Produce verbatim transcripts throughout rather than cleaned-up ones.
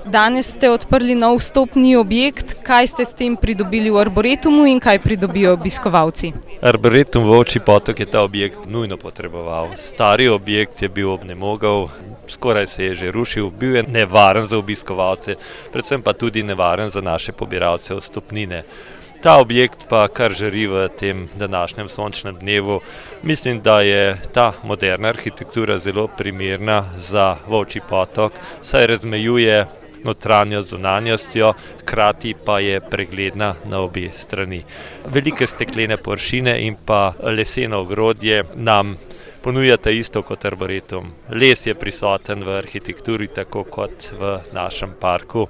Danes ste odprli nov vstopni objekt. Kaj ste s tem pridobili v Arboretumu in kaj pridobijo obiskovalci? Arboretum Volčji Potok je ta objekt nujno potreboval. Stari objekt je bil obnemogel, skoraj se je že rušil, bil je nevaren za obiskovalce, predvsem pa tudi nevaren za naše pobiralce vstopnine. Ta objekt pa kar žari v tem današnjem sončnem dnevu. Mislim, da je ta moderna arhitektura zelo primerna za Volčji Potok, saj razmejuje notranjo z zunanjostjo, hkrati pa je pregledna na obe strani. Velike steklene površine in pa leseno ogrodje nam ponujata isto kot arboretum. Les je prisoten v arhitekturi tako kot v našem parku.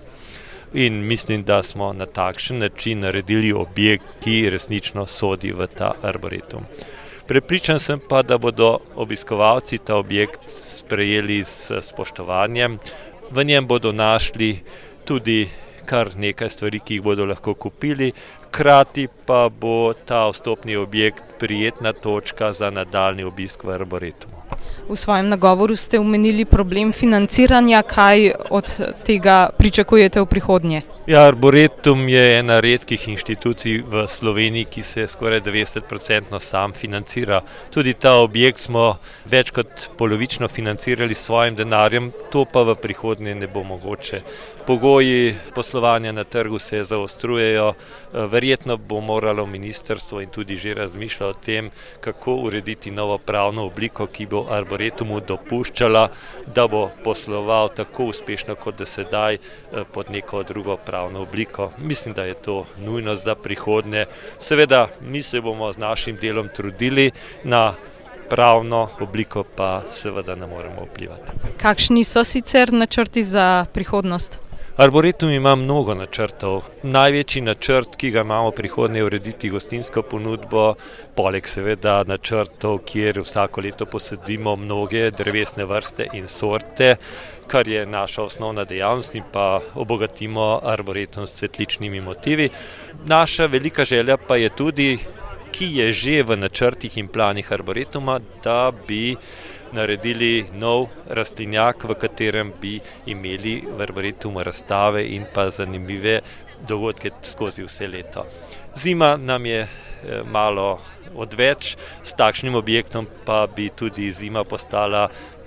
In mislim, da smo na takšen način naredili objekt, ki resnično sodi v ta arboretum. Prepričan sem pa, da bodo obiskovalci ta objekt sprejeli s spoštovanjem. V njem bodo našli tudi kar nekaj stvari, ki jih bodo lahko kupili, hkrati pa bo ta vstopni objekt prijetna točka za nadaljnji obisk v arboretumu. V svojem nagovoru ste omenili problem financiranja. Kaj od tega pričakujete v prihodnje? Ja, Arboretum je ena redkih inštitucij v Sloveniji, ki se skoraj devetdeset procentno sam financira. Tudi ta objekt smo več kot polovično financirali s svojim denarjem, to pa v prihodnje ne bo mogoče. Pogoji poslovanja na trgu se zaostrujejo, verjetno bo moralo ministrstvo in tudi že razmišlja o tem, kako urediti novo pravno obliko, ki bo Arboretumu dopuščala, da bo posloval tako uspešno kot do sedaj pod neko drugo pravno obliko. Mislim, da je to nujno za prihodnje. Seveda, mi se bomo z našim delom trudili, na pravno obliko pa seveda ne moremo vplivati. Kakšni so sicer načrti za prihodnost? Arboretum ima mnogo načrtov. Največji načrt, ki ga imamo prihodnje, je urediti gostinsko ponudbo, poleg seveda načrtov, kjer vsako leto posadimo mnoge drevesne vrste in sorte, kar je naša osnovna dejavnost, in pa obogatimo arboretum s cvetličnimi motivi. Naša velika želja pa je tudi, ki je že v načrtih in planih arboretuma, da bi naredili nov rastlinjak, v katerem bi imeli v arboretumu razstave in pa zanimive dogodke skozi vse leto. Zima nam je malo odveč, s takšnim objektom pa bi tudi zima postala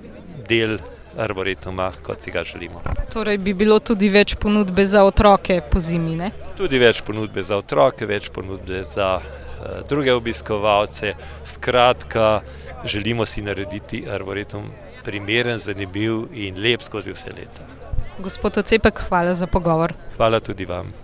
del arboretuma, kot si ga želimo. Torej bi bilo tudi več ponudbe za otroke po zimi, ne? Tudi več ponudbe za otroke, več ponudbe za druge obiskovalce. Skratka, želimo si narediti arboretum primeren, zanimiv in lep skozi vse leta. Gospod Ocepek, hvala za pogovor. Hvala tudi vam.